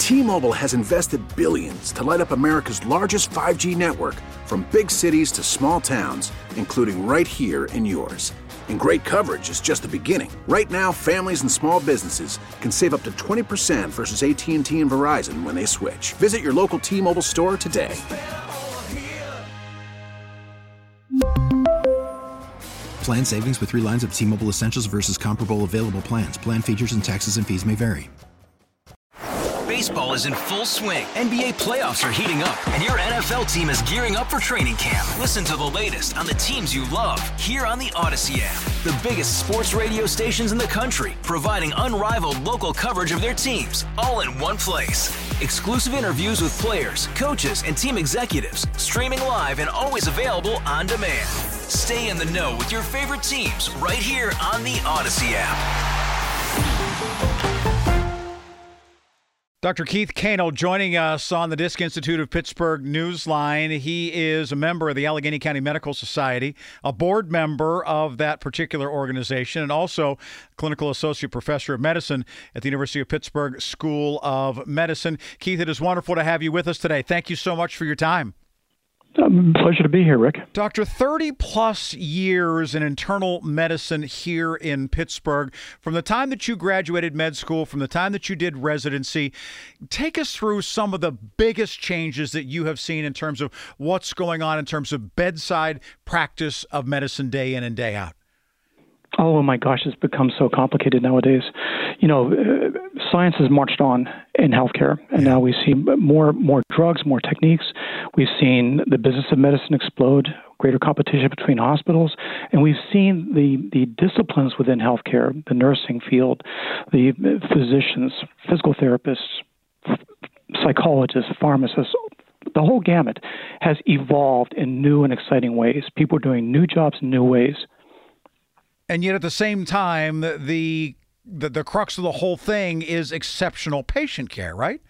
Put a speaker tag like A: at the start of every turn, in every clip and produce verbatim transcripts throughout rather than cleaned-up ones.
A: T-Mobile has invested billions to light up America's largest five G network, from big cities to small towns, including right here in yours. And great coverage is just the beginning. Right now, families and small businesses can save up to twenty percent versus A T and T and Verizon when they switch. Visit your local T-Mobile store today.
B: Plan savings with three lines of T-Mobile Essentials versus comparable available plans. Plan features and taxes and fees may vary.
C: Baseball is in full swing. N B A playoffs are heating up, and your N F L team is gearing up for training camp. Listen to the latest on the teams you love here on the Odyssey app. The biggest sports radio stations in the country, providing unrivaled local coverage of their teams, all in one place. Exclusive interviews with players, coaches, and team executives, streaming live and always available on demand. Stay in the know with your favorite teams right here on the Odyssey app.
D: Doctor Keith Kanel joining us on the Disc Institute of Pittsburgh Newsline. He is a member of the Allegheny County Medical Society, a board member of that particular organization, and also clinical associate professor of medicine at the University of Pittsburgh School of Medicine. Keith, it is wonderful to have you with us today. Thank you so much for your time.
E: Um, pleasure to be here, Rick.
D: Doctor, thirty plus years in internal medicine here in Pittsburgh. From the time that you graduated med school, from the time that you did residency, take us through some of the biggest changes that you have seen in terms of what's going on in terms of bedside practice of medicine day in and day out.
E: Oh, my gosh, it's become so complicated nowadays. You know, uh, science has marched on in healthcare, and now we see more more drugs, more techniques. We've seen the business of medicine explode, greater competition between hospitals, and we've seen the, the disciplines within healthcare, the nursing field, the physicians, physical therapists, psychologists, pharmacists, the whole gamut has evolved in new and exciting ways. People are doing new jobs in new ways.
D: And yet at the same time, the, the the crux of the whole thing is exceptional patient care, right?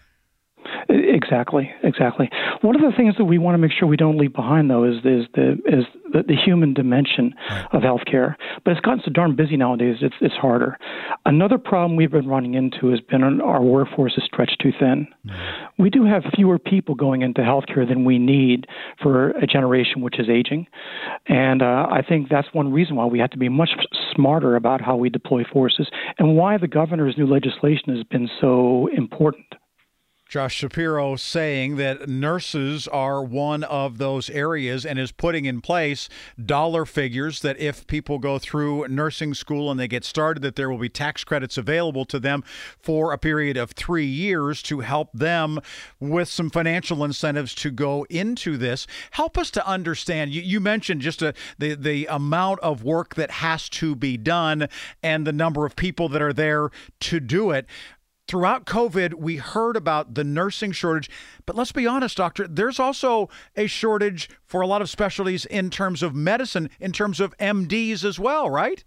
E: Exactly, exactly. One of the things that we want to make sure we don't leave behind, though, is is the is the, the human dimension right. of healthcare. But it's gotten so darn busy nowadays; it's it's harder. Another problem we've been running into has been our workforce is stretched too thin. Mm. We do have fewer people going into healthcare than we need for a generation which is aging, and uh, I think that's one reason why we have to be much smarter about how we deploy forces and why the governor's new legislation has been so important.
D: Josh Shapiro saying that nurses are one of those areas and is putting in place dollar figures that if people go through nursing school and they get started, that there will be tax credits available to them for a period of three years to help them with some financial incentives to go into this. Help us to understand. You, you mentioned just a, the, the amount of work that has to be done and the number of people that are there to do it. Throughout COVID, we heard about the nursing shortage, but let's be honest, doctor, there's also a shortage for a lot of specialties in terms of medicine, in terms of M Ds as well, right?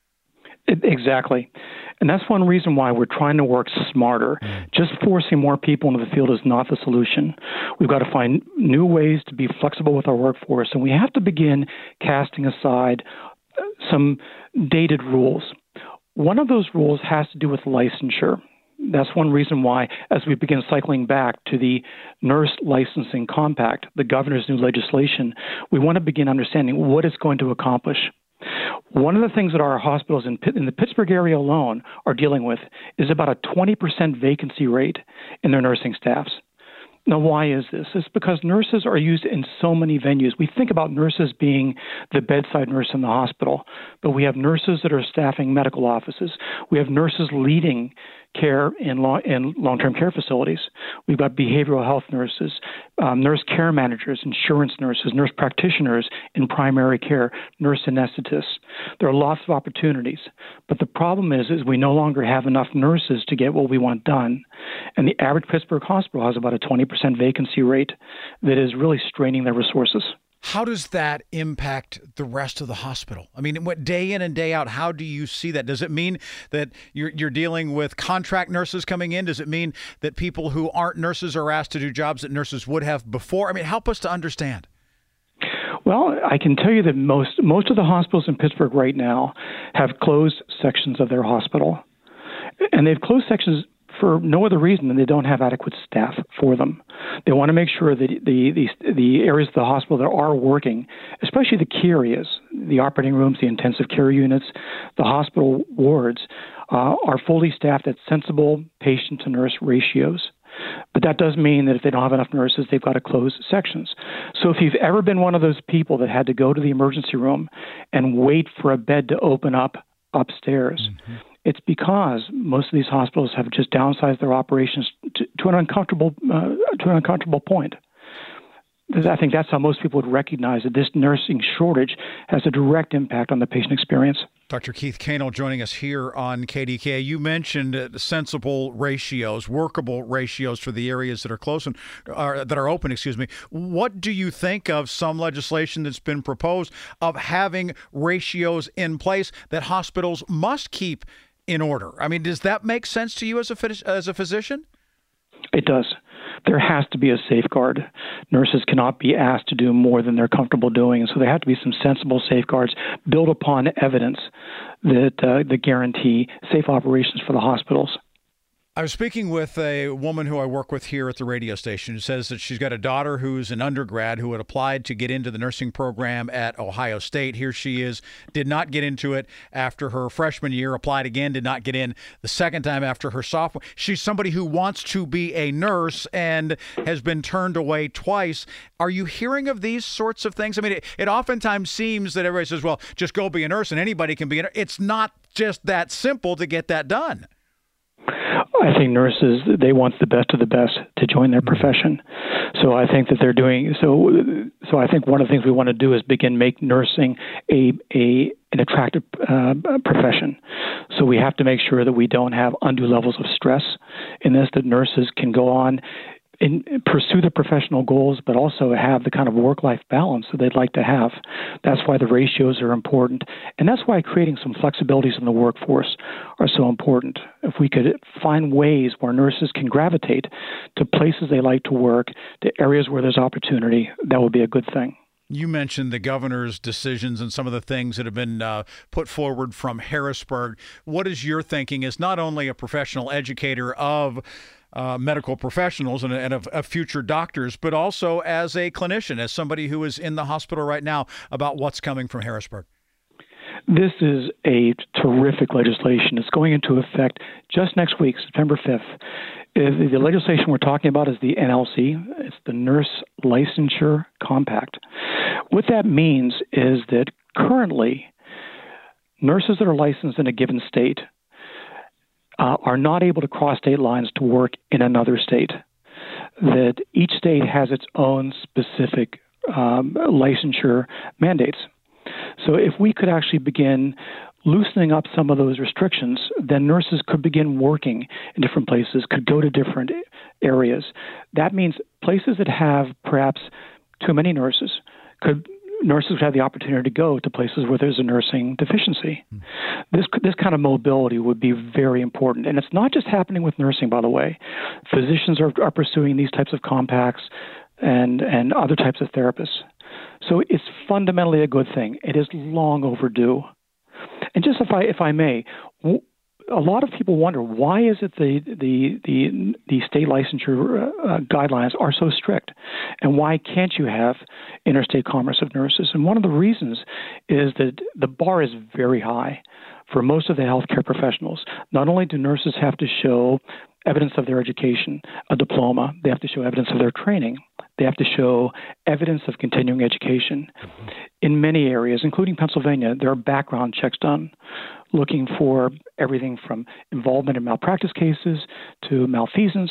E: Exactly. And that's one reason why we're trying to work smarter. Just forcing more people into the field is not the solution. We've got to find new ways to be flexible with our workforce, and we have to begin casting aside some dated rules. One of those rules has to do with licensure. That's one reason why, as we begin cycling back to the Nurse Licensing Compact, the governor's new legislation, we want to begin understanding what it's going to accomplish. One of the things that our hospitals in, in the Pittsburgh area alone are dealing with is about a twenty percent vacancy rate in their nursing staffs. Now, why is this? It's because nurses are used in so many venues. We think about nurses being the bedside nurse in the hospital, but we have nurses that are staffing medical offices. We have nurses leading care in, long, in long-term care facilities. We've got behavioral health nurses, um, nurse care managers, insurance nurses, nurse practitioners in primary care, nurse anesthetists. There are lots of opportunities. But the problem is, is we no longer have enough nurses to get what we want done. And the average Pittsburgh hospital has about a twenty percent vacancy rate that is really straining their resources.
D: How does that impact the rest of the hospital? I mean, what day in and day out, how do you see that? Does it mean that you're, you're dealing with contract nurses coming in? Does it mean that people who aren't nurses are asked to do jobs that nurses would have before? I mean, help us to understand.
E: Well, I can tell you that most most of the hospitals in Pittsburgh right now have closed sections of their hospital. And they've closed sections for no other reason than they don't have adequate staff for them. They want to make sure that the, the, the areas of the hospital that are working, especially the key areas, the operating rooms, the intensive care units, the hospital wards, uh, are fully staffed at sensible patient-to-nurse ratios. But that does mean that if they don't have enough nurses, they've got to close sections. So if you've ever been one of those people that had to go to the emergency room and wait for a bed to open up upstairs, mm-hmm. it's because most of these hospitals have just downsized their operations to, to an uncomfortable uh, to an uncomfortable point. I think that's how most people would recognize that this nursing shortage has a direct impact on the patient experience.
D: Doctor Keith Kanel joining us here on K D K A. You mentioned uh, sensible ratios, workable ratios for the areas that are close and uh, that are open. Excuse me. What do you think of some legislation that's been proposed of having ratios in place that hospitals must keep in order? I mean, does that make sense to you as a as a physician?
E: It does. There has to be a safeguard. Nurses cannot be asked to do more than they're comfortable doing, and so there have to be some sensible safeguards built upon evidence that uh, that guarantee safe operations for the hospitals.
D: I was speaking with a woman who I work with here at the radio station who says that she's got a daughter who's an undergrad who had applied to get into the nursing program at Ohio State. Here she is, did not get into it after her freshman year, applied again, did not get in the second time after her sophomore. She's somebody who wants to be a nurse and has been turned away twice. Are you hearing of these sorts of things? I mean, it, it oftentimes seems that everybody says, well, just go be a nurse and anybody can be a nurse. It's not just that simple to get that done.
E: I think nurses, they want the best of the best to join their profession. So I think that they're doing so. So I think one of the things we want to do is begin make nursing a a an attractive uh, profession. So we have to make sure that we don't have undue levels of stress in this, that nurses can go on and pursue their professional goals, but also have the kind of work-life balance that they'd like to have. That's why the ratios are important. And that's why creating some flexibilities in the workforce are so important. If we could find ways where nurses can gravitate to places they like to work, to areas where there's opportunity, that would be a good thing.
D: You mentioned the governor's decisions and some of the things that have been uh, put forward from Harrisburg. What is your thinking as not only a professional educator of Uh, medical professionals and, and of, of future doctors, but also as a clinician, as somebody who is in the hospital right now, about what's coming from Harrisburg?
E: This is a terrific legislation. It's going into effect just next week, September fifth. The, the legislation we're talking about is the N L C. It's the Nurse Licensure Compact. What that means is that currently nurses that are licensed in a given state Uh, are not able to cross state lines to work in another state. That each state has its own specific um, licensure mandates. So if we could actually begin loosening up some of those restrictions, then nurses could begin working in different places, could go to different areas. That means places that have perhaps too many nurses could nurses would have the opportunity to go to places where there's a nursing deficiency. Mm. This this kind of mobility would be very important. And it's not just happening with nursing, by the way. Physicians are, are pursuing these types of compacts and, and other types of therapists. So it's fundamentally a good thing. It is long overdue. And just if I, if I may, w- a lot of people wonder, why is it the the the, the state licensure uh, guidelines are so strict, and why can't you have interstate commerce of nurses? And one of the reasons is that the bar is very high for most of the healthcare professionals. Not only do nurses have to show evidence of their education, a diploma, they have to show evidence of their training, they have to show evidence of continuing education. Mm-hmm. In many areas, including Pennsylvania, there are background checks done looking for everything from involvement in malpractice cases to malfeasance.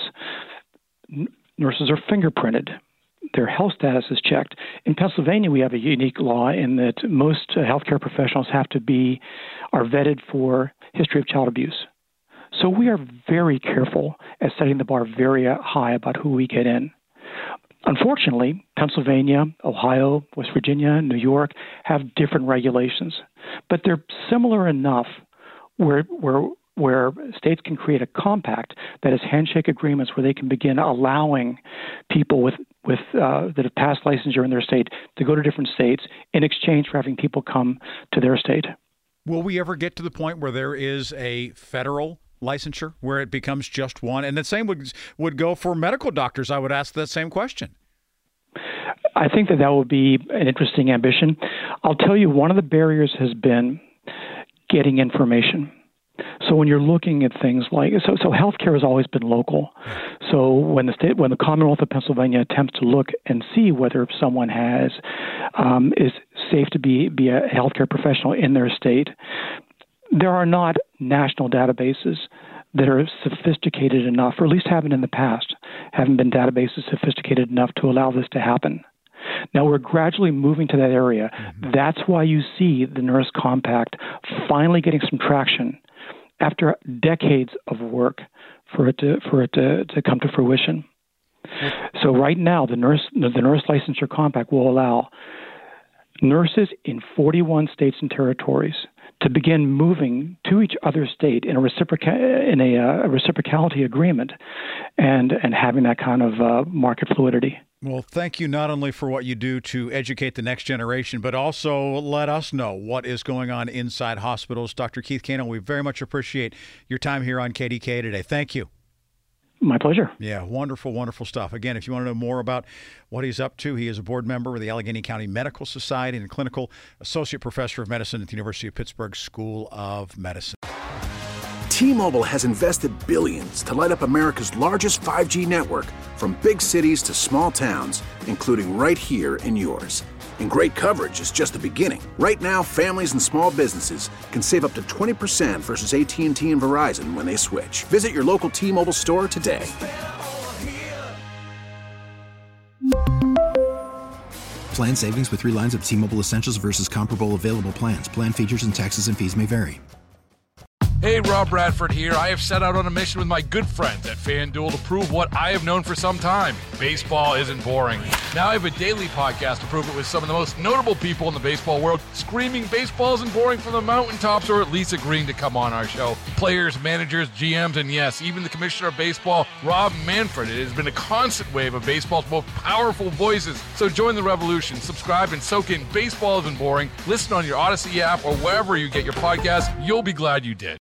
E: N- nurses are fingerprinted. Their health status is checked. In Pennsylvania, we have a unique law in that most uh, healthcare professionals have to be, are vetted for history of child abuse. So we are very careful at setting the bar very high about who we get in. Unfortunately, Pennsylvania, Ohio, West Virginia, New York have different regulations, but they're similar enough where where where states can create a compact that is handshake agreements where they can begin allowing people with with uh, that have passed licensure in their state to go to different states in exchange for having people come to their state.
D: Will we ever get to the point where there is a federal licensure where it becomes just one? And the same would would go for medical doctors. I would ask that same question.
E: I think that that would be an interesting ambition. I'll tell you, one of the barriers has been getting information. So when you're looking at things like so, so healthcare has always been local. So when the state, when the Commonwealth of Pennsylvania attempts to look and see whether someone has um, is safe to be be a healthcare professional in their state, there are not national databases that are sophisticated enough, or at least haven't in the past, haven't been databases sophisticated enough to allow this to happen. Now we're gradually moving to that area. Mm-hmm. That's why you see the Nurse Compact finally getting some traction after decades of work for it to for it to, to come to fruition. So right now, the nurse the Nurse Licensure Compact will allow nurses in forty-one states and territories to begin moving to each other state in a reciproca- in a, uh, a reciprocality agreement, and and having that kind of uh, market fluidity.
D: Well, thank you not only for what you do to educate the next generation, but also let us know what is going on inside hospitals. Doctor Keith Kano, we very much appreciate your time here on K D K A today. Thank you.
E: My pleasure.
D: Yeah, wonderful, wonderful stuff. Again, if you want to know more about what he's up to, he is a board member of the Allegheny County Medical Society and a clinical associate professor of medicine at the University of Pittsburgh School of Medicine.
A: T-Mobile has invested billions to light up America's largest five G network, from big cities to small towns, including right here in yours. And great coverage is just the beginning. Right now, families and small businesses can save up to twenty percent versus A T and T and Verizon when they switch. Visit your local T-Mobile store today.
B: Plan savings with three lines of T-Mobile Essentials versus comparable available plans. Plan features and taxes and fees may vary.
F: Hey, Rob Bradford here. I have set out on a mission with my good friends at FanDuel to prove what I have known for some time. Baseball isn't boring. Now I have a daily podcast to prove it with some of the most notable people in the baseball world, screaming baseball isn't boring from the mountaintops, or at least agreeing to come on our show. Players, managers, G Ms, and yes, even the commissioner of baseball, Rob Manfred. It has been a constant wave of baseball's most powerful voices. So join the revolution. Subscribe and soak in Baseball Isn't Boring. Listen on your Odyssey app or wherever you get your podcasts. You'll be glad you did.